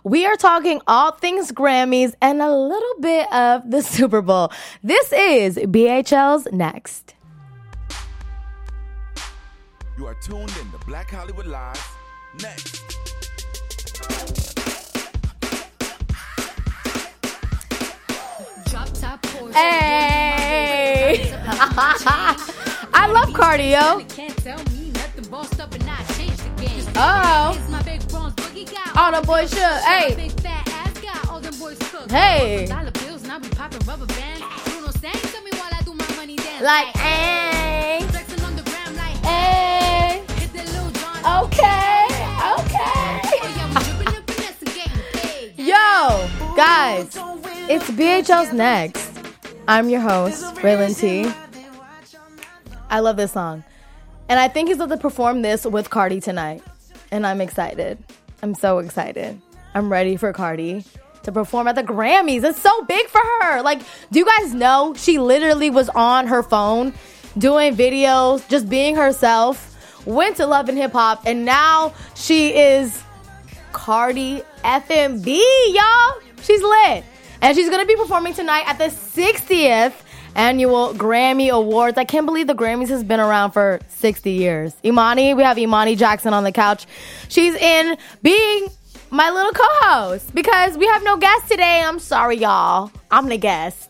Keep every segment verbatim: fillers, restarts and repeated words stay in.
We are talking all things Grammys and a little bit of the Super Bowl. This is B H L's Next. You are tuned in to Black Hollywood Live. Next. Hey! I love cardio. Oh. All the boys should. Hey. Hey. Like, hey. Hey. Okay. Okay. Yo, guys, it's B H L's Next. I'm your host, Raylan T. I love this song. And I think he's about to perform this with Cardi tonight. And I'm excited. I'm so excited. I'm ready for Cardi to perform at the Grammys. It's so big for her. Like, do you guys know she literally was on her phone doing videos, just being herself, went to Love and Hip Hop, and now she is Cardi F M B, y'all. She's lit. And she's going to be performing tonight at the sixtieth Annual Grammy Awards. I can't believe the Grammys has been around for sixty years. Imani, we have Imani Jackson on the couch. She's in being my little co-host because we have no guest today. I'm sorry, y'all. I'm the guest.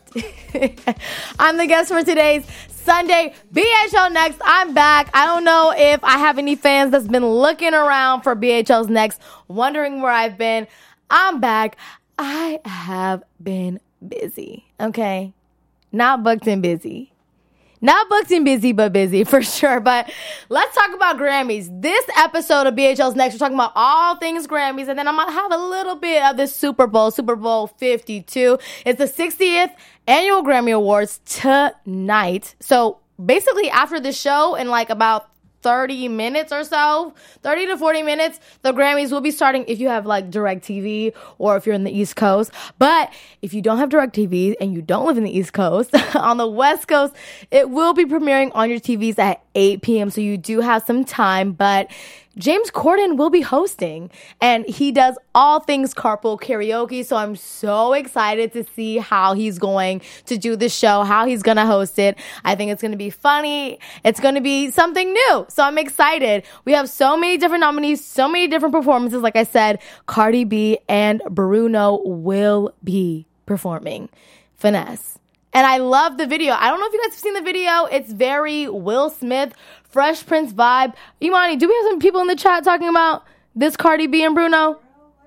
I'm the guest for today's Sunday B H L Next. I'm back. I don't know if I have any fans that's been looking around for B H L's Next, wondering where I've been. I'm back. I have been busy, okay? Not booked and busy. Not booked and busy, but busy for sure. But let's talk about Grammys. This episode of B H L's Next, we're talking about all things Grammys. And then I'm going to have a little bit of the Super Bowl, Super Bowl fifty-two. It's the sixtieth Annual Grammy Awards tonight. So basically after the show, in like about thirty minutes or so, thirty to forty minutes, the Grammys will be starting if you have like DirecTV or if you're in the East Coast. But if you don't have DirecTV and you don't live in the East Coast, on the West Coast, it will be premiering on your T Vs at eight p.m. So you do have some time, but James Corden will be hosting, and he does all things carpool karaoke, so I'm so excited to see how he's going to do the show, how he's going to host it. I think it's going to be funny. It's going to be something new, so I'm excited. We have so many different nominees, so many different performances. Like I said, Cardi B and Bruno will be performing Finesse. And I love the video. I don't know if you guys have seen the video. It's very Will Smith, Fresh Prince vibe. Imani, do we have some people in the chat talking about this Cardi B and Bruno?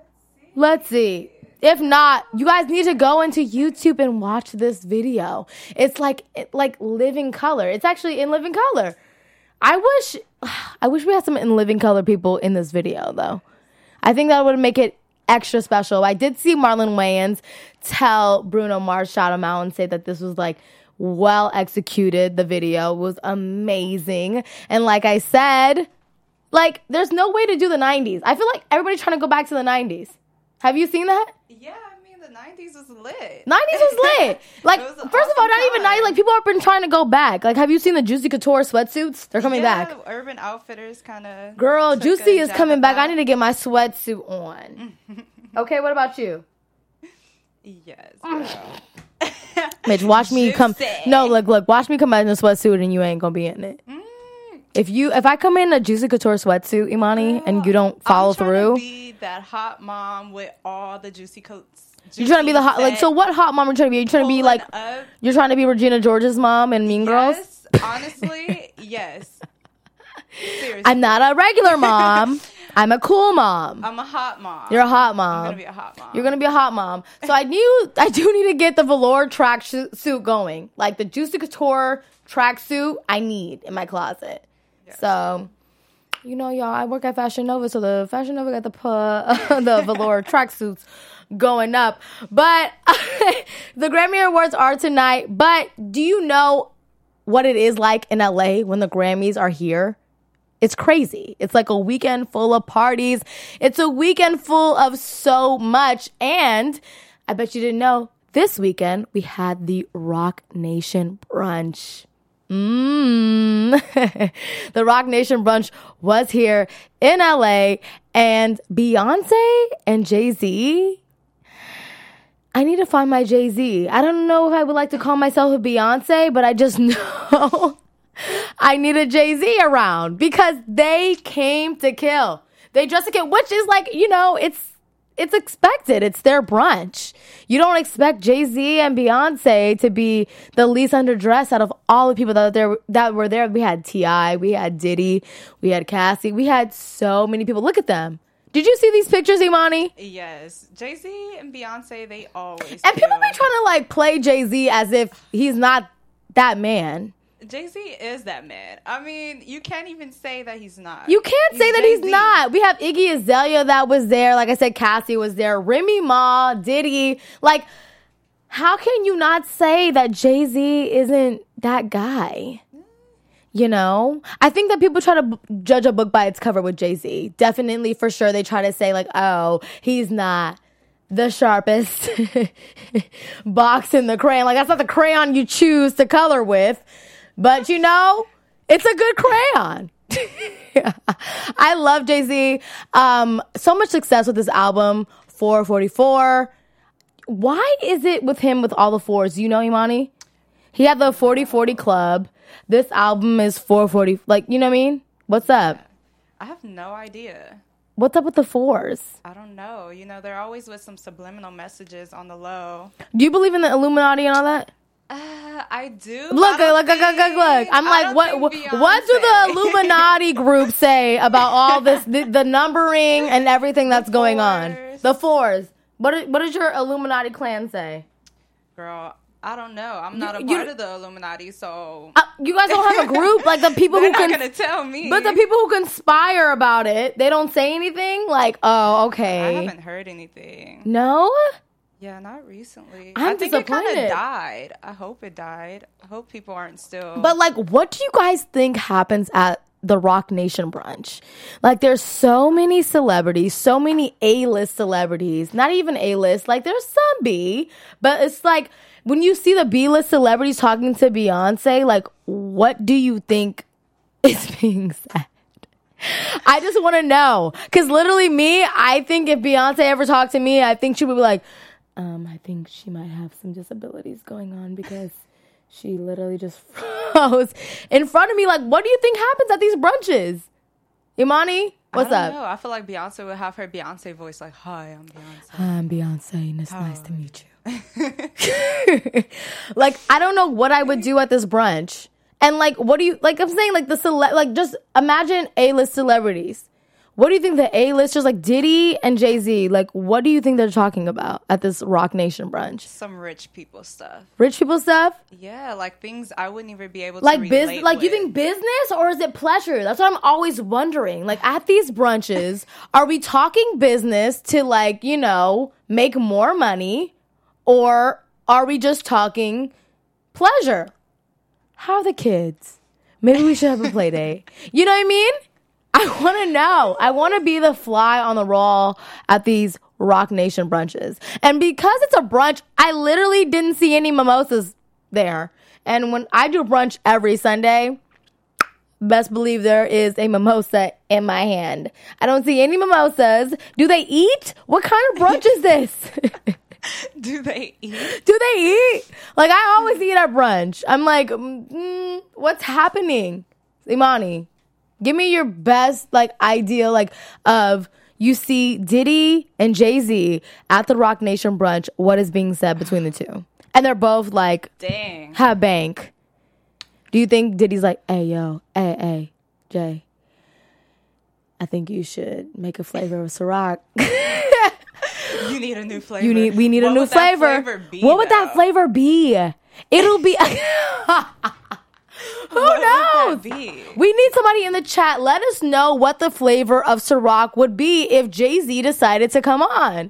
Let's see. If not, you guys need to go into YouTube and watch this video. It's like like living color. It's actually in living color. I wish I wish we had some in living color people in this video, though. I think that would make it extra special. I did see Marlon Wayans tell Bruno Mars, shout him out, and say that this was like well executed. The video was amazing. And like I said, like there's no way to do the nineties. I feel like everybody's trying to go back to the nineties. Have you seen that? Yeah, I mean the nineties was lit. nineties was lit. Like was first awesome of all, not time. Even nineties. Like people have been trying to go back. Like have you seen the Juicy Couture sweatsuits? They're coming yeah, back. Urban Outfitters kind of. Girl, Juicy is coming back. That. I need to get my sweatsuit on. Okay, what about you? Yes, girl. Mitch, watch me come. No, look, look. Watch me come out in a sweatsuit, and you ain't gonna be in it. Mm. If you, if I come in a Juicy Couture sweatsuit, Imani, and you don't follow I'm trying through, to be that hot mom with all the juicy coats. Juicy you're trying to be the hot. Like, so what hot mom are you trying to be? Are you trying to be like? Up. You're trying to be Regina George's mom and Mean Girls? Yes, honestly, yes. Seriously. I'm not a regular mom. I'm a cool mom. I'm a hot mom. You're a hot mom. I'm gonna be a hot mom. You're gonna be a hot mom. So I knew I do need to get the velour track suit going, like the Juicy Couture track suit. I need in my closet. Yes. So, you know, y'all, I work at Fashion Nova, so the Fashion Nova got the pu- the velour track suits going up. But the Grammy Awards are tonight. But do you know what it is like in L A when the Grammys are here? It's crazy. It's like a weekend full of parties. It's a weekend full of so much. And I bet you didn't know, this weekend we had the Rock Nation brunch. Mmm. The Rock Nation brunch was here in L A. And Beyonce and Jay-Z, I need to find my Jay-Z. I don't know if I would like to call myself a Beyonce, but I just know I need a Jay-Z around because they came to kill. They dressed to kill, which is like, you know, it's it's expected. It's their brunch. You don't expect Jay-Z and Beyonce to be the least underdressed out of all the people that, there, that were there. We had T I, we had Diddy, we had Cassie. We had so many people. Look at them. Did you see these pictures, Imani? Yes. Jay-Z and Beyonce, they always And do. people be trying to like play Jay-Z as if he's not that man. Jay-Z is that man. I mean, you can't even say that he's not. You can't He's say that Jay-Z. he's not. We have Iggy Azalea that was there. Like I said, Cassie was there. Remy Ma, Diddy. Like, how can you not say that Jay-Z isn't that guy? You know? I think that people try to b- judge a book by its cover with Jay-Z. Definitely, for sure, they try to say, like, oh, he's not the sharpest box in the crayon. Like, that's not the crayon you choose to color with. But, you know, it's a good crayon. I love Jay-Z. Um, so much success with this album, four forty-four. Why is it with him with all the fours? Do you know, Imani? He had the forty forty Club. This album is four forty. Like, you know what I mean? What's up? I have no idea. What's up with the fours? I don't know. You know, they're always with some subliminal messages on the low. Do you believe in the Illuminati and all that? Uh, I do. Look, I look, don't look, look, look, think- look. I'm I like, don't what, think what, what do the Beyonce- Illuminati group say about all this, the, the numbering and everything that's going on? fours. The fours. What, is- what does your Illuminati clan say? Girl, I don't know. I'm not a you- part of the Illuminati, so Uh, you guys don't have a group? Like the people they're who not can... gonna tell me. But the people who conspire about it, they don't say anything? Like, oh, I okay. haven't heard anything. No? Yeah, not recently. I'm I think it kind disappointed. of died. I hope it died. I hope people aren't still. But like, what do you guys think happens at the Rock Nation brunch? Like, there's so many celebrities, so many A-list celebrities, not even A-list, like there's some B, but it's like, when you see the B-list celebrities talking to Beyonce, like, what do you think is being said? I just want to know. Because literally me, I think if Beyonce ever talked to me, I think she would be like, um, I think she might have some disabilities going on because she literally just froze in front of me. Like, what do you think happens at these brunches? Imani, what's I up? don't know. I feel like Beyonce would have her Beyonce voice, like, "Hi, I'm Beyonce." Hi, I'm Beyonce, and it's nice to meet you. Like, I don't know what I would do at this brunch. And, like, what do you, like, I'm saying, like, the cele, like, just imagine A-list celebrities. What do you think the A-listers, like Diddy and Jay-Z, like, what do you think they're talking about at this Rock Nation brunch? Some rich people stuff. Rich people stuff? Yeah, like things I wouldn't even be able to Like relate business, like you with. think business or is it pleasure? That's what I'm always wondering. Like at these brunches, are we talking business to like, you know, make more money or are we just talking pleasure? How are the kids? Maybe we should have a play date. You know what I mean? I want to know. I want to be the fly on the wall at these Rock Nation brunches. And because it's a brunch, I literally didn't see any mimosas there. And when I do brunch every Sunday, best believe there is a mimosa in my hand. I don't see any mimosas. Do they eat? What kind of brunch is this? Do they eat? Do they eat? Like, I always eat at brunch. I'm like, mm, what's happening? Imani, give me your best, like, idea, like, of you see Diddy and Jay-Z at the Rock Nation brunch. What is being said between the two? And they're both, like, Dang. have bank. Do you think Diddy's like, hey, yo, hey, hey, Jay, I think you should make a flavor of Ciroc. You need a new flavor. You need. We need What a new would that flavor. flavor be, what would that though? flavor be? It'll be. Who What would knows? that be? We need somebody in the chat. Let us know what the flavor of Ciroc would be if Jay-Z decided to come on.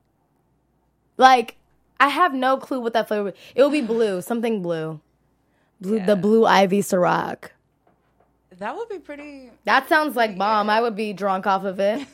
Like, I have no clue what that flavor would be. It will be blue, something blue. Blue, Yeah. The Blue Ivy Ciroc. That would be pretty. That sounds like bomb. I would be drunk off of it.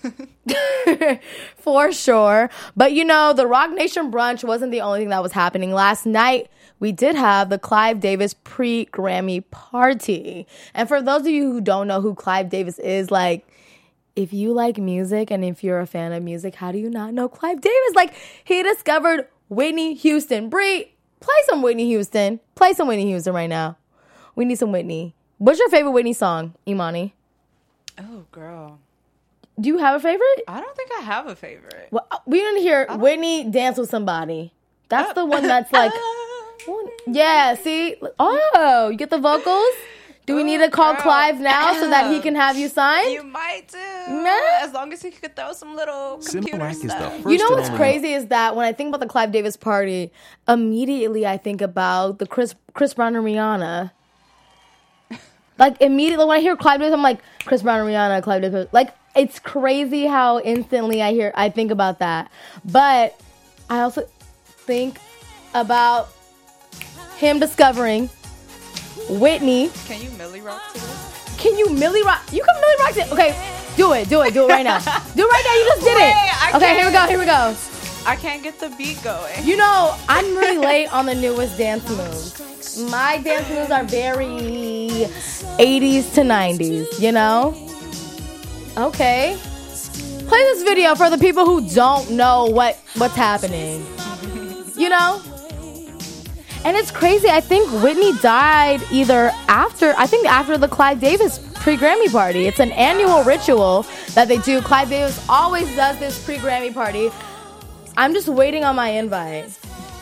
For sure. But you know, the Rock Nation brunch wasn't the only thing that was happening. Last night, we did have the Clive Davis pre-Grammy party. And for those of you who don't know who Clive Davis is, like, if you like music and if you're a fan of music, how do you not know Clive Davis? Like, he discovered Whitney Houston. Brie, play some Whitney Houston. Play some Whitney Houston right now. We need some Whitney. What's your favorite Whitney song, Imani? Oh, girl. Do you have a favorite? I don't think I have a favorite. Well, we didn't hear Whitney Dance with Somebody. That's the one that's like, yeah, see? Oh, you get the vocals? Do we need to call girl. Clive now so that he can have you signed? You might do. Nah. As long as he could throw some little computer Simple Act is the stuff. first You know and what's only- crazy is that when I think about the Clive Davis party, immediately I think about the Chris Chris Brown and Rihanna. Like, immediately when I hear Clive Davis, I'm like, Chris Brown and Rihanna, Clive Davis. Like, it's crazy how instantly I hear, I think about that. But I also think about him discovering Whitney. Can you Millie rock to this? Can you Millie rock? You can Millie rock it. Okay, do it, do it, do it right now. Do it right now. You just did Wait, it. I Okay, here we go, can't. here we go. I can't get the beat going. You know, I'm really late on the newest dance moves. My dance moves are very eighties to nineties, you know? Okay. Play this video for the people who don't know what, what's happening. You know? And it's crazy. I think Whitney died either after, I think after the Clive Davis pre-Grammy party. It's an annual ritual that they do. Clive Davis always does this pre-Grammy party. I'm just waiting on my invite.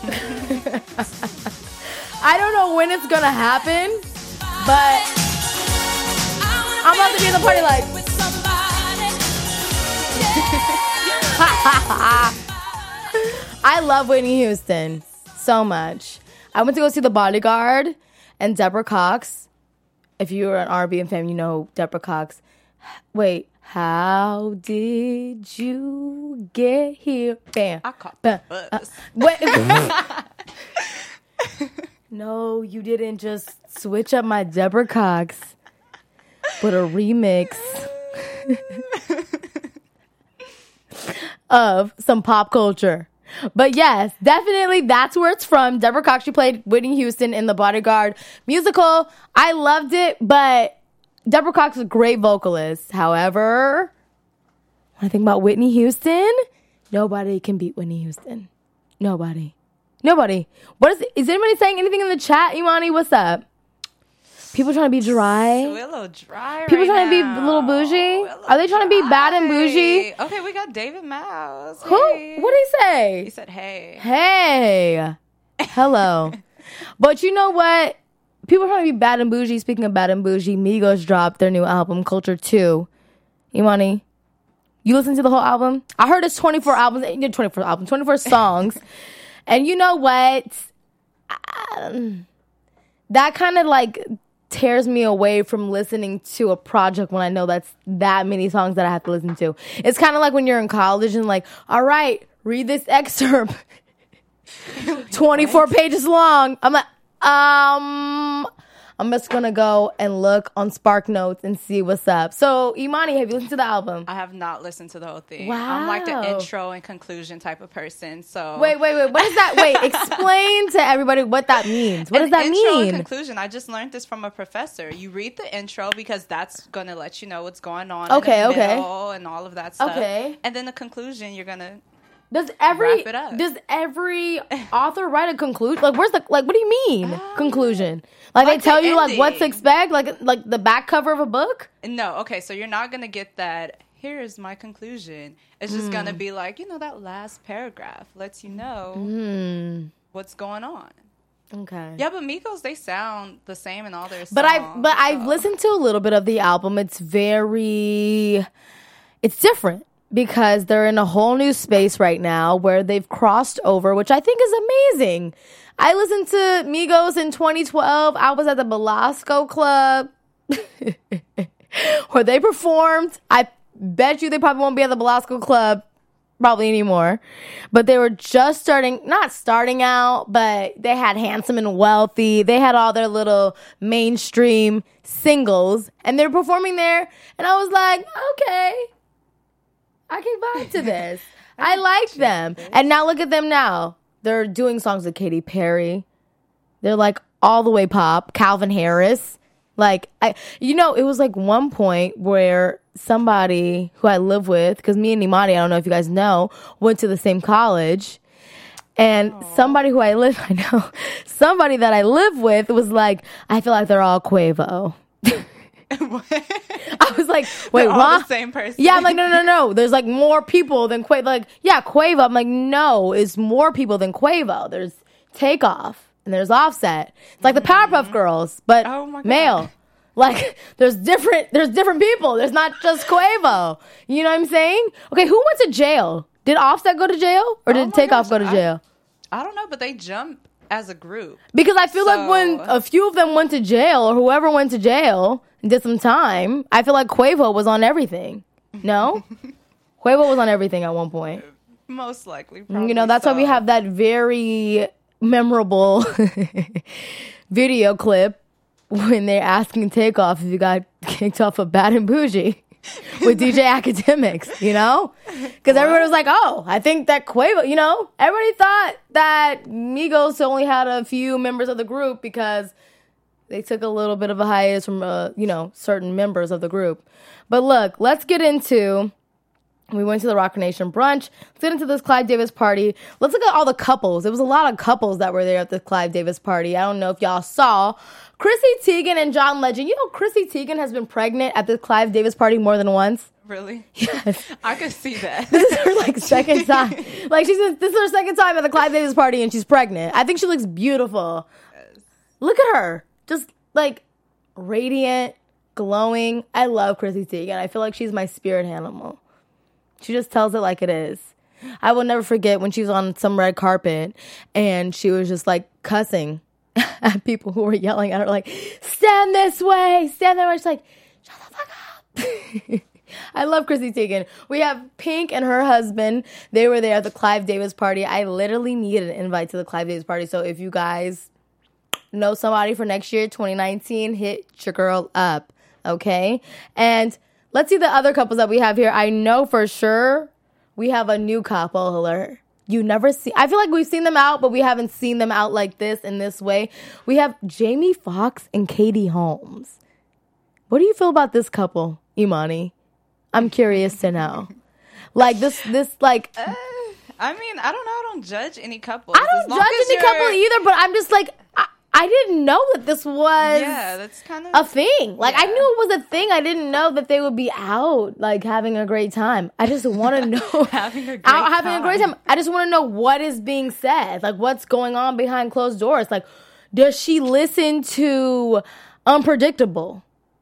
I don't know when it's gonna happen, but I'm about to be in the party like. I love Whitney Houston so much. I went to go see The Bodyguard and Deborah Cox. If you're an R and B fan, you know Deborah Cox. Wait, how did you get here? Bam. I caught Bam. the Uh, bus. wait. No, you didn't just switch up my Deborah Cox, but a remix of some pop culture. But yes, definitely that's where it's from. Deborah Cox, she played Whitney Houston in The Bodyguard musical. I loved it, but Deborah Cox is a great vocalist. However, when I think about Whitney Houston, nobody can beat Whitney Houston. Nobody. Nobody. What is is anybody saying anything in the chat, Imani? What's up? People trying to be dry? A little dry People right trying to be now. a little bougie? A little Are they trying to be bad and dry. bougie? Okay, we got David Mouse. Who? Hey. What did he say? He said, hey. Hey. Hello. But you know what? People are trying to be bad and bougie. Speaking of bad and bougie, Migos dropped their new album, Culture two. Imani, you listened to the whole album? I heard it's twenty-four albums. twenty-four albums. twenty-four songs. And you know what? Um, that kind of like tears me away from listening to a project when I know that's that many songs that I have to listen to. It's kind of like when you're in college and like, all right, read this excerpt. twenty-four pages long. I'm like, um, I'm just going to go and look on Spark Notes and see what's up. So, Imani, have you listened to the album? I have not listened to the whole thing. Wow. I'm like the intro and conclusion type of person. So Wait, wait, wait. What is that? Wait, explain to everybody what that means. What An does that intro mean? and conclusion. I just learned this from a professor. You read the intro because that's gonna let you know what's going on. Okay, in the okay. middle and all of that stuff. Okay. And then the conclusion, you're gonna. Does every Wrap it up. does every author write a conclusion? Like, where's the like? What do you mean conclusion? Like, like they tell the you like what to ending. expect, like like the back cover of a book. No, okay. So you're not gonna get that. Here's my conclusion. It's just gonna Hmm. be like, you know, that last paragraph lets you know Hmm. what's going on. Okay. Yeah, but Migos, they sound the same in all their songs. But I but I've so. listened to a little bit of the album. It's very it's different because they're in a whole new space right now where they've crossed over, which I think is amazing. I listened to Migos in twenty twelve. I was at the Belasco Club where they performed. I bet you they probably won't be at the Belasco Club probably anymore. But they were just starting, not starting out, but they had Handsome and Wealthy. They had all their little mainstream singles, and they were performing there. And I was like, okay, I can vibe to this. I like them. And now look at them now. They're doing songs with Katy Perry. They're like all the way pop. Calvin Harris. Like, I, you know, it was like one point where somebody who I live with, because me and Imani, I don't know if you guys know, went to the same college. And Aww. somebody who I live, I know, somebody that I live with was like, I feel like they're all Quavo. I was like, wait, they're what? All the same person. Yeah, I'm like, no, no, no. There's like more people than Quavo. Like, yeah, Quavo. I'm like, no, it's more people than Quavo. There's Takeoff. And there's Offset. It's like the Powerpuff Girls, but oh my God. male. Like there's different there's different people. There's not just Quavo. You know what I'm saying? Okay, who went to jail? Did Offset go to jail or did oh Takeoff gosh, go to jail? I, I don't know, but they jump as a group. Because I feel so. like when a few of them went to jail or whoever went to jail and did some time, I feel like Quavo was on everything. No? Quavo was on everything at one point. Most likely. You know, that's so. why we have that very memorable video clip when they're asking Takeoff if you got kicked off of Bad and Bougie with D J Academics, you know? Because everybody was like, oh, I think that Quavo, you know? Everybody thought that Migos only had a few members of the group because they took a little bit of a hiatus from, uh, you know, certain members of the group. But look, let's get into... We went to the Rock Nation brunch. Let's get into this Clive Davis party. Let's look at all the couples. There was a lot of couples that were there at the Clive Davis party. I don't know if y'all saw. Chrissy Teigen and John Legend. You know, Chrissy Teigen has been pregnant at the Clive Davis party more than once. Really? Yes. I could see that. This is her, like, second time. Like, she's this is her second time at the Clive Davis party, and she's pregnant. I think she looks beautiful. Yes. Look at her. Just, like, radiant, glowing. I love Chrissy Teigen. I feel like she's my spirit animal. She just tells it like it is. I will never forget when she was on some red carpet and she was just like cussing at people who were yelling at her like, stand this way, stand that way. She's like, shut the fuck up. I love Chrissy Teigen. We have Pink and her husband. They were there at the Clive Davis party. I literally needed an invite to the Clive Davis party. So if you guys know somebody for next year, twenty nineteen, hit your girl up. Okay? And let's see the other couples that we have here. I know for sure we have a new couple alert. You never see. I feel like we've seen them out, but we haven't seen them out like this in this way. We have Jamie Foxx and Katie Holmes. What do you feel about this couple, Imani? I'm curious to know. Like this, this like. Uh, I mean, I don't know. I don't judge any couple. I don't judge any you're... couple either, but I'm just like. I, I didn't know that this was yeah, that's kind of a thing. Like, yeah. I knew it was a thing. I didn't know that they would be out, like, having a great time. I just want to know. having a great out, time. Having a great time. I just want to know what is being said. Like, what's going on behind closed doors. Like, does she listen to Unpredictable?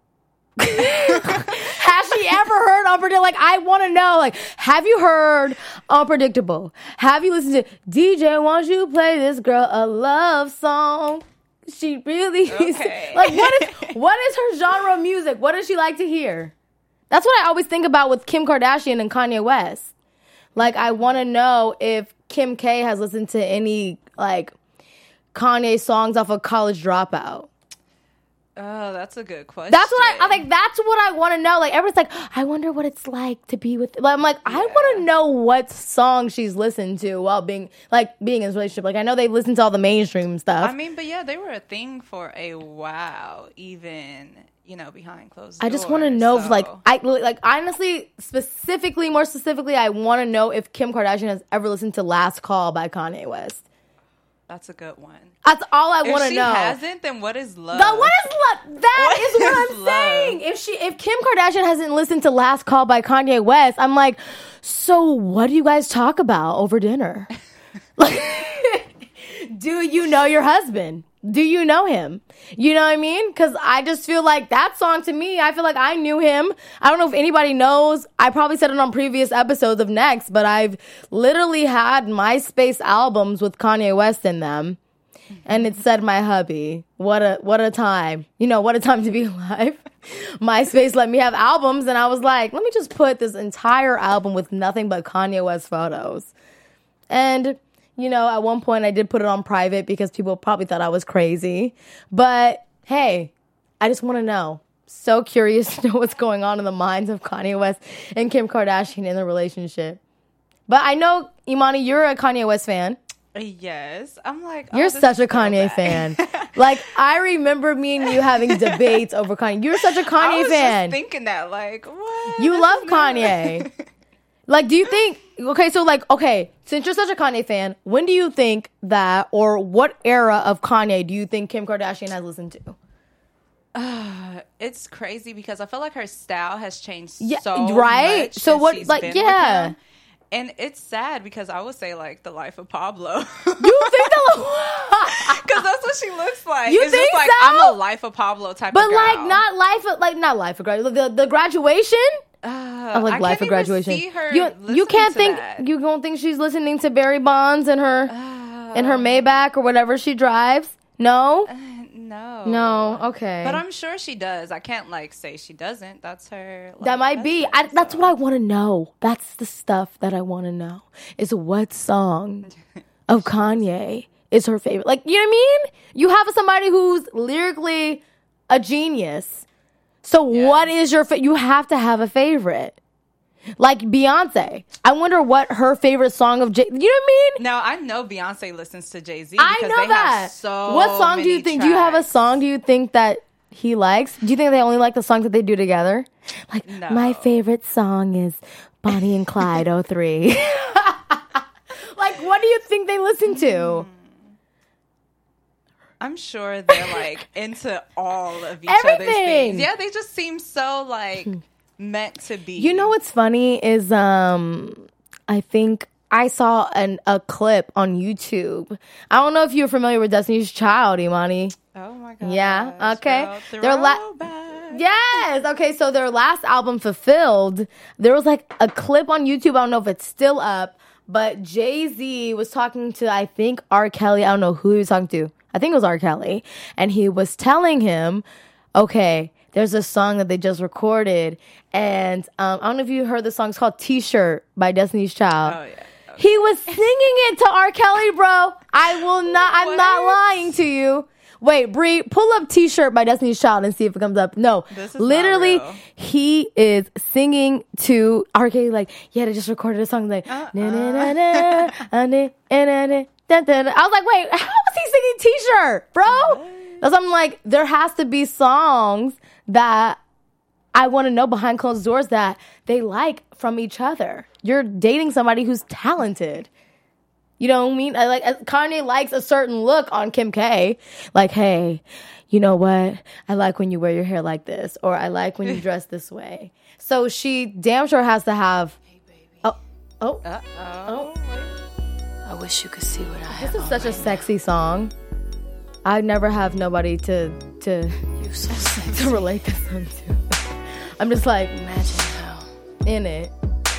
Has she ever heard Unpredictable? Like, I want to know, like, have you heard Unpredictable? Have you listened to D J, won't you play this girl a love song? She really okay. like what is what is her genre of music? What does she like to hear? That's what I always think about with Kim Kardashian and Kanye West. Like, I want to know if Kim K has listened to any like Kanye songs off of College Dropout. Oh, that's a good question. That's what I, I like. That's what I want to know. Like, everyone's like, I wonder what it's like to be with. Like, I'm like, yeah. I want to know what song she's listened to while being like being in this relationship. Like, I know they've listened to all the mainstream stuff. I mean, but yeah, they were a thing for a while, even you know behind closed doors. I just want to know, so. if, like, I like honestly, specifically, more specifically, I want to know if Kim Kardashian has ever listened to "Last Call" by Kanye West. That's a good one. That's all I want to know. If she hasn't, then what is love? The, what is love? That what is what is I'm love? saying. If she, if Kim Kardashian hasn't listened to "Last Call" by Kanye West, I'm like, so what do you guys talk about over dinner? Like, do you know your husband? Do you know him? You know what I mean? Because I just feel like that song to me, I feel like I knew him. I don't know if anybody knows. I probably said it on previous episodes of Next, but I've literally had MySpace albums with Kanye West in them. And it said my hubby. What a what a time. You know, what a time to be alive. MySpace let me have albums, and I was like, let me just put this entire album with nothing but Kanye West photos. And you know, at one point I did put it on private because people probably thought I was crazy. But hey, I just want to know. So curious to know what's going on in the minds of Kanye West and Kim Kardashian in the relationship. But I know, Imani, you're a Kanye West fan. Yes. I'm like, oh, You're this such is a so Kanye bad. fan. Like, I remember me and you having debates over Kanye. You're such a Kanye I was fan. just thinking that, like, what? You This love is not- Kanye. Like, do you think, okay, so like, okay, since you're such a Kanye fan, when do you think that, or what era of Kanye do you think Kim Kardashian has listened to? Uh, it's crazy because I feel like her style has changed Yeah, so right? much So since what- she's like, been with yeah. him. And it's sad because I would say, like, the life of Pablo. You think that? Because that's what she looks like. You it's think just like, so? I'm a life of Pablo type But of girl. like, not life, of, like not life of graduation. The, the graduation. Uh, I like I life can't of graduation. Even see her you you listening can't to think that. you don't think she's listening to Barry Bonds and her Uh, and her Maybach or whatever she drives. No, no. no, okay. But I'm sure she does. I can't, like, say she doesn't. That's her. Like, That might be. I, essence, that's so. what I want to know. That's the stuff that I want to know. Is what song of Kanye is her favorite? Like, you know what I mean? You have somebody who's lyrically a genius. So Yeah. what is your fa- you have to have a favorite. Like Beyonce. I wonder what her favorite song of J. You know what I mean? Now, I know Beyonce listens to Jay-Z I because know they that. have so what song do you many think? Do you have a tracks. song? Do you think that he likes? Do you think they only like the songs that they do together? Like No. my favorite song is Bonnie and Clyde oh three. Like, what do you think they listen to? I'm sure they're, like, into all of each Everything. other's things. Yeah, they just seem so, like, meant to be. You know what's funny is um I think I saw an a clip on YouTube. I don't know if you're familiar with Destiny's Child, Imani. Oh, my God. Yeah, okay. They're They're la- throwback. Yes. Okay. So their last album, Fulfilled, there was like a clip on YouTube. I don't know if it's still up, but Jay-Z was talking to, I think, R. Kelly. I don't know who he was talking to. I think it was R. Kelly. And he was telling him, okay, there's a song that they just recorded. And um, I don't know if you heard the song. It's called T-Shirt by Destiny's Child. Oh, yeah. He was singing it to R. Kelly, bro. I will not, I'm What? not lying to you. Wait, Bree, pull up T-Shirt by Destiny's Child and see if it comes up. No, This is not literally, real. he is singing to R. Kelly like, yeah, they just recorded a song like, Uh-uh. na na na na, uh, na, na, na, na, da, da, da. I was like, wait, how is he singing T-Shirt, bro? That's why I'm like, there has to be songs that I want to know behind closed doors that they like from each other. You're dating somebody who's talented. You know what I mean? I like Kanye likes a certain look on Kim K. Like, hey, you know what? I like when you wear your hair like this, or I like when you dress this way. So she damn sure has to have. Oh, oh, Uh-oh. oh! I wish you could see what I have. This is such a sexy song. I never have nobody to to You so sexy. to relate this song to. I'm just like Imagine how in it.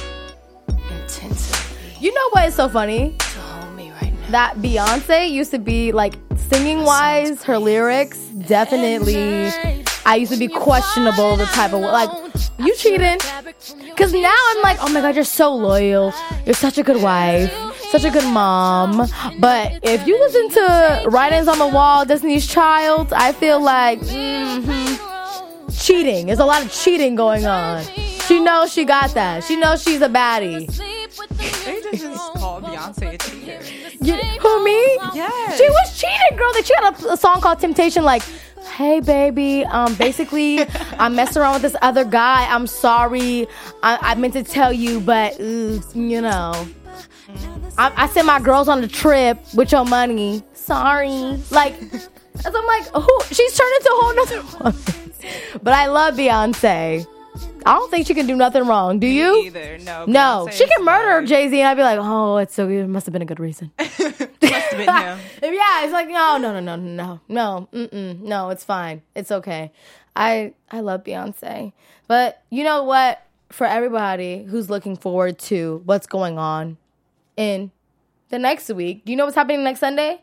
intensively You know what is so funny? to hold me right now. That Beyonce used to be like singing wise, her lyrics definitely. I used to be questionable the type of like you cheating, because now I'm like, oh my god, you're so loyal, you're such a good wife, such a good mom. But if you listen to Writings on the Wall, Destiny's Child, I feel like mm-hmm, cheating. There's a lot of cheating going on. She knows she got that. She knows she's a baddie. They just, just call Beyonce a cheater. You, who, me? Yes. She was cheating, girl. She had a, a song called Temptation, like, hey, baby, um, basically, I messed around with this other guy. I'm sorry. I, I meant to tell you, but, ooh, you know. I, I sent my girls on the trip with your money. Sorry. Like, so I'm like, who? She's turned into a whole nother woman. But I love Beyonce. I don't think she can do nothing wrong. Do you? Either. No. No, Beyonce she is can murder like- Jay-Z, and I'd be like, oh, it's so good. It must have been a good reason. Must have been him. Yeah, it's like, no, no, no, no, no, no, mm-mm, no, it's fine. It's okay. I I love Beyonce. But you know what? For everybody who's looking forward to what's going on in the next week, do you know what's happening next Sunday?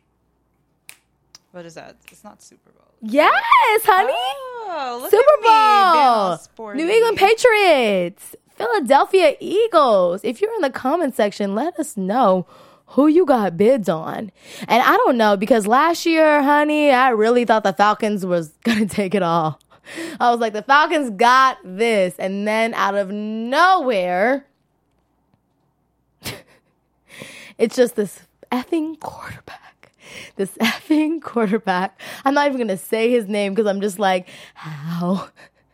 What is that? It's not Super Bowl. Yes, honey. Oh, look Super at me being all Bowl. sporty. New England Patriots. Philadelphia Eagles. If you're in the comment section, let us know who you got bids on. And I don't know, because last year, honey, I really thought the Falcons was going to take it all. I was like, the Falcons got this. And then out of nowhere, it's just this effing quarterback. This effing quarterback. I'm not even going to say his name because I'm just like, how?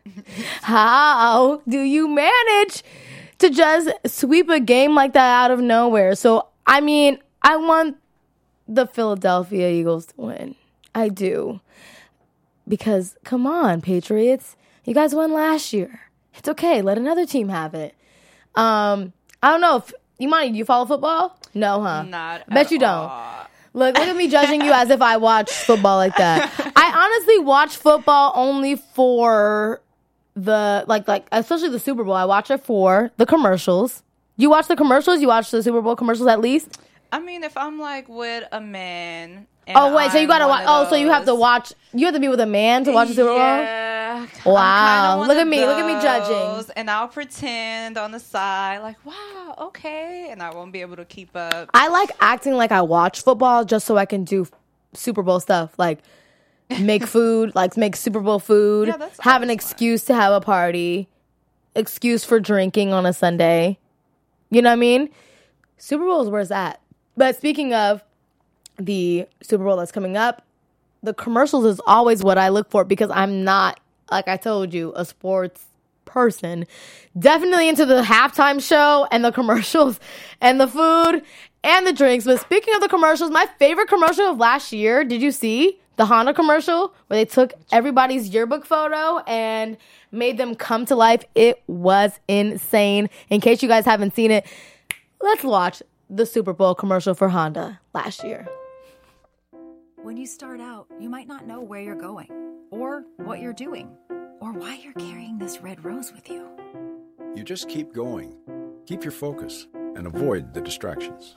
How do you manage to just sweep a game like that out of nowhere? So, I mean, I want the Philadelphia Eagles to win. I do. Because, come on, Patriots. You guys won last year. It's okay. Let another team have it. Um, I don't know if Imani, do you follow football? No, huh? Not I bet at you don't. all. Look, look at me judging you as if I watch football like that. I honestly watch football only for the like like especially the Super Bowl. I watch it for the commercials. You watch the commercials? You watch the Super Bowl commercials at least? I mean, if I'm like with a man. And Oh wait, so you I'm gotta one watch. of Oh, so you have to those- watch. You have to be with a man to watch the Super Bowl. Yeah. Wow. I'm kinda one Look of at me. Look at me judging. those, And I'll pretend on the side, like, wow, okay. And I won't be able to keep up. I like acting like I watch football just so I can do Super Bowl stuff, like make food, like make Super Bowl food, Yeah, that's have an always excuse to have a party, excuse for drinking on a Sunday. You know what I mean? Super Bowl is where it's at. But speaking of the Super Bowl that's coming up, the commercials is always what I look for because I'm not, like I told you, a sports person. Definitely into the halftime show and the commercials and the food and the drinks. But speaking of the commercials, my favorite commercial of last year, did you see the Honda commercial where they took everybody's yearbook photo and made them come to life? It was insane. In case you guys haven't seen it, let's watch the Super Bowl commercial for Honda last year. When you start out, you might not know where you're going, or what you're doing, or why you're carrying this red rose with you. You just keep going. Keep your focus and avoid the distractions.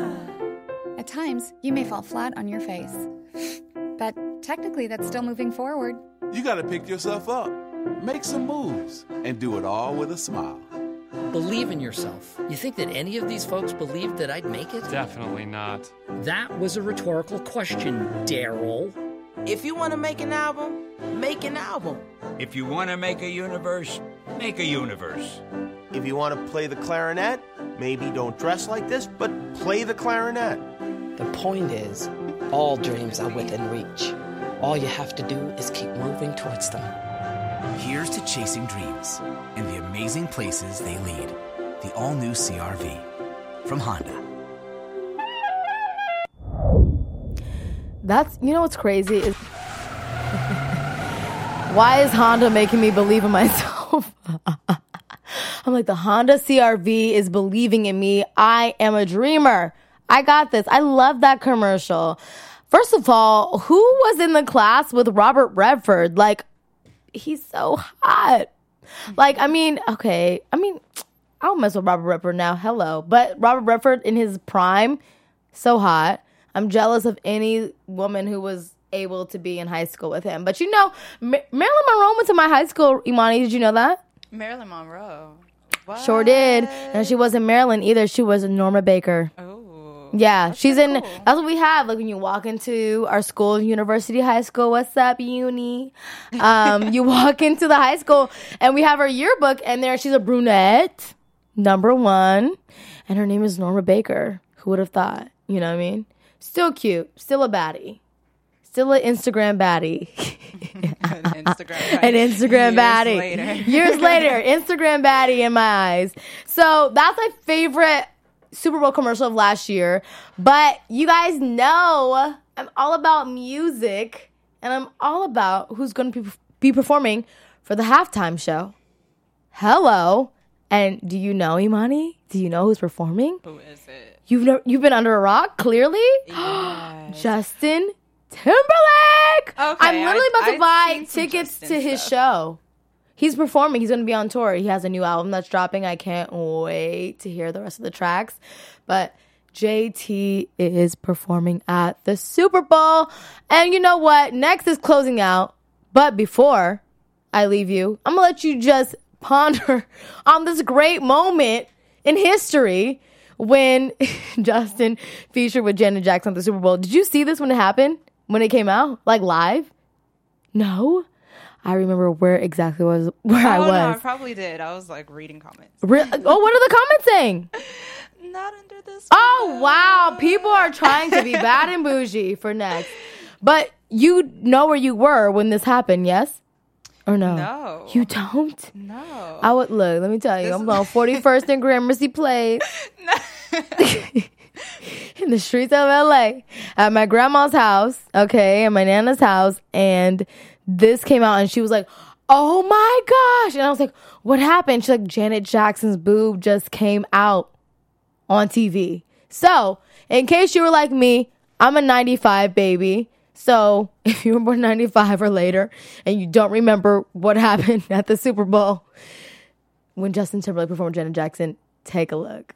At times, you may fall flat on your face. But technically, that's still moving forward. You gotta pick yourself up, make some moves, and do it all with a smile. Believe in yourself. You think that any of these folks believed that I'd make it? Definitely not. That was a rhetorical question, Daryl. If you want to make an album, make an album. If you want to make a universe, make a universe. If you want to play the clarinet, maybe don't dress like this, but play the clarinet. The point is, all dreams are within reach. All you have to do is keep moving towards them. Here's to chasing dreams and the amazing places they lead. The all-new C R V from Honda. That's, you know what's crazy is why is Honda making me believe in myself? I'm like, the Honda C R V is believing in me. I am a dreamer. I got this. I love that commercial. First of all, who was in the class with Robert Redford? Like, he's so hot. Like, I mean, okay. I mean, I don't mess with Robert Redford now. Hello. But Robert Redford in his prime, so hot. I'm jealous of any woman who was able to be in high school with him. But you know, Ma- Marilyn Monroe went to my high school. Imani, did you know that? Marilyn Monroe. What? Sure did. And she wasn't Marilyn either. She was Norma Baker. Oh. Yeah, she's in. Cool. That's what we have. Like when you walk into our school, University High School. What's up, uni? Um, you walk into the high school, and we have her yearbook, and there she's a brunette, number one, and her name is Norma Baker. Who would have thought? You know what I mean? Still cute. Still a baddie. Still an Instagram baddie. An Instagram, An Instagram Years baddie. Later. Years later, Instagram baddie in my eyes. So that's my favorite Super Bowl commercial of last year. But you guys know I'm all about music, and I'm all about who's going to be performing for the halftime show. Hello. And do you know, Imani? Do you know who's performing? Who is it? You've never, you've been under a rock, clearly? Yes. Justin Timberlake. Okay, I'm literally I- about to I've buy seen some tickets Justin to his stuff. show. He's performing. He's going to be on tour. He has a new album that's dropping. I can't wait to hear the rest of the tracks. But J T is performing at the Super Bowl. And you know what? Next is closing out. But before I leave you, I'm going to let you just ponder on this great moment in history when Justin featured with Janet Jackson at the Super Bowl. Did you see this when it happened? When it came out? Like live? No? I remember where exactly was where oh, I was. No, I probably did. I was like reading comments. Re- oh, what are the comments saying? Not under this. Oh, window. wow. People are trying to be bad and bougie for next. But you know where you were when this happened, yes? Or no? No. You don't? No. I would look, let me tell you, This I'm is- on forty-first and Gramercy Place. In the streets of L A. At my grandma's house, okay, at my nana's house, and this came out and she was like, oh my gosh. And I was like, what happened? She's like, Janet Jackson's boob just came out on T V. So, in case you were like me, I'm a ninety-five baby. So, if you were born ninety-five or later and you don't remember what happened at the Super Bowl when Justin Timberlake performed Janet Jackson, take a look.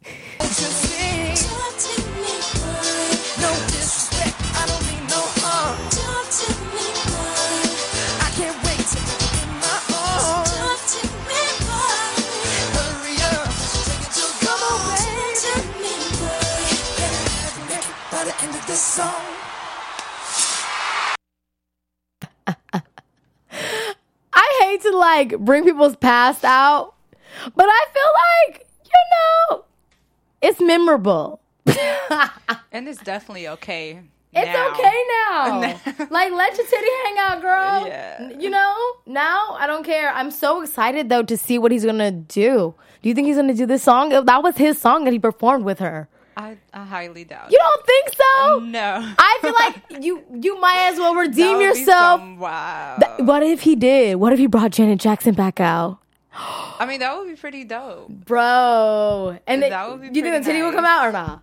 I hate to like bring people's past out, but I feel like, you know, it's memorable. And it's definitely okay. It's now. okay now. Like, let your titty hang out, girl. Yeah. You know, now I don't care. I'm so excited, though, to see what he's going to do. Do you think he's going to do this song? That was his song that he performed with her. I, I highly doubt You don't think so? No. I feel like you you might as well That redeem would be yourself. some- wow. Th- what if he did? What if he brought Janet Jackson back out? I mean, that would be pretty dope. Bro. And That they- would be do you think the pretty titty will nice. come out or not?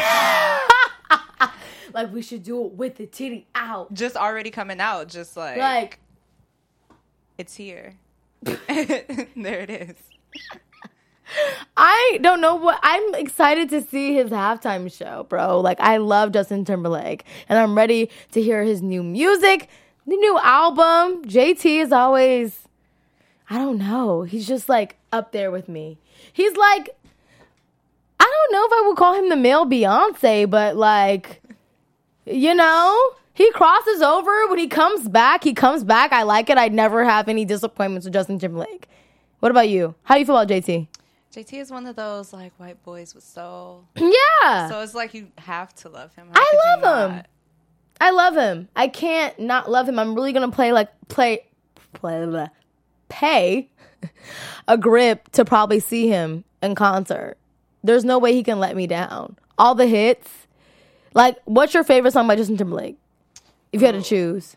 Like, we should do it with the titty out. Just already coming out. Just like, Like, it's here. There it is. I don't know what I'm excited to see his halftime show, bro. Like, I love Justin Timberlake, and I'm ready to hear his new music, the new album. J T is always, I don't know, he's just like up there with me. He's like, I don't know if I would call him the male Beyonce, but like, you know, he crosses over when he comes back. He comes back. I like it. I'd never have any disappointments with Justin Timberlake. What about you? How do you feel about J T? J T is one of those like white boys with soul. Yeah. So it's like you have to love him. How I could you love him. not? I love him. I can't not love him. I'm really gonna play like play play blah, pay a grip to probably see him in concert. There's no way he can let me down. All the hits. Like, what's your favorite song by Justin Timberlake? If you had to choose.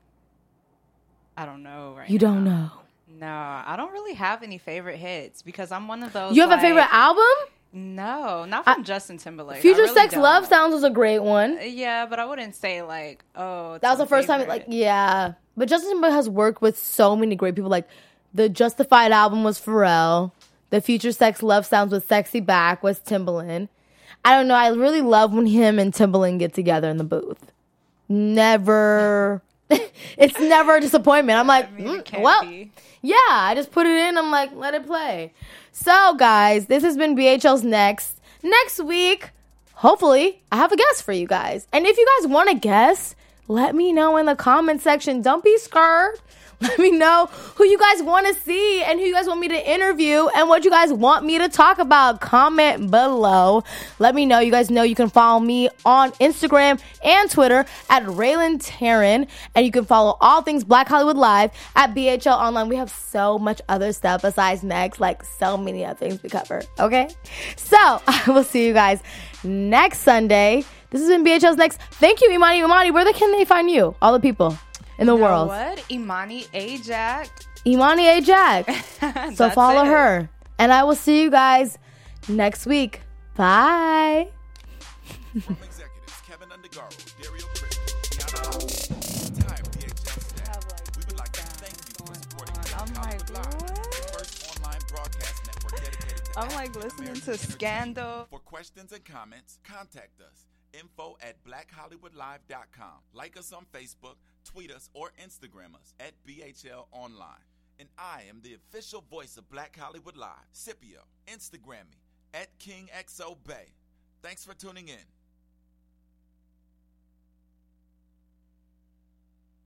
I don't know right You don't know. No, I don't really have any favorite hits because I'm one of those. You have like, a favorite album? No, not from Justin Timberlake. I Future really Sex don't. Love Sounds was a great one. Yeah, but I wouldn't say like, oh, it's That was my the first favorite. time, like, yeah. But Justin Timberlake has worked with so many great people. Like, the Justified album was Pharrell. The Future Sex Love Sounds with Sexy Back was Timbaland. I don't know. I really love when him and Timbaland get together in the booth. Never. It's never a disappointment. I'm like, I mean, it mm, can't well, be. yeah. I just put it in. I'm like, let it play. So, guys, this has been B H L's Next. Next week, hopefully, I have a guest for you guys. And if you guys want to guess, let me know in the comment section. Don't be scared. Let me know who you guys want to see and who you guys want me to interview and what you guys want me to talk about. Comment below. Let me know. You guys know you can follow me on Instagram and Twitter at Raylan Taryn. And you can follow all things Black Hollywood Live at B H L Online. We have so much other stuff besides Next, like so many other things we cover. Okay? So, I will see you guys next Sunday. This has been B H L's Next. Thank you, Imani. Imani, where can they find you? All the people in the You know world. What? Imani Ajak. Imani Ajak. So follow it. her. And I will see you guys next week. Bye. From executives Kevin Undergaro, Dario Crick, Tiana Alves, the entire B H L staff, we would like to thank you for supporting Black Hollywood Live, the first online broadcast network dedicated to I'm like African listening American to entertainment. Scandal. For questions and comments, contact us. Info at black hollywood live dot com. Like us on Facebook, tweet us, or Instagram us at B H L Online. And I am the official voice of Black Hollywood Live, Scipio. Instagram me at King X O Bay. Thanks for tuning in.